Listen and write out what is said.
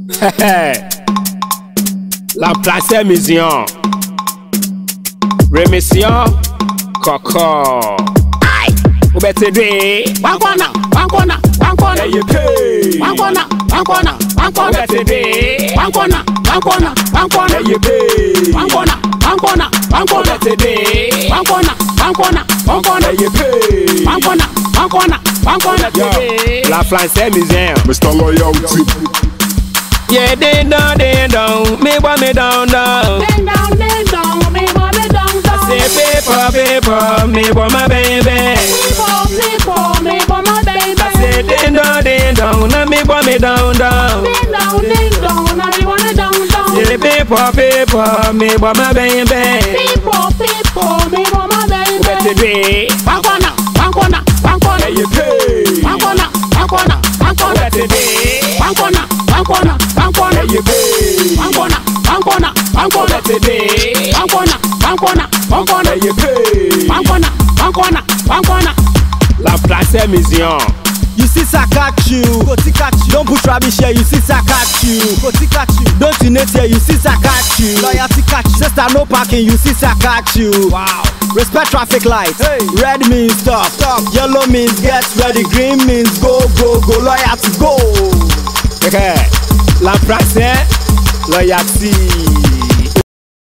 La place Mission. Remission. Coco. Aye. Who better do? One corner. Hey, you pay. One corner. Who better do? One corner. Hey, you pay. One corner. Who better do? One corner. Hey, you pay. One corner. La France Mission. Mr. Loyalty. Yeah, ding dong, me boy me down. Ding dong, me boy me down. I say paper, me boy my baby. People, me boy my baby. I say ding dong, now me boy me down. Ding dong, now me boy me down. Say paper, me boy my baby. People, me boy my baby. Better be One corner. Hey, you pay. One corner. Better be One corner. Hey, you pay. One corner. Better be One corner. Hey, you pay. One corner. La place Mission. You see Sakachu, don't put rubbish here, you see Sakachu, don't you net here, you see Sakachu, loyalty catch, sister no parking, you see Sakachu. Wow. Respect traffic lights, Hey. Red means stop, yellow means get ready, green means go, loyalty go. La place Loyalty.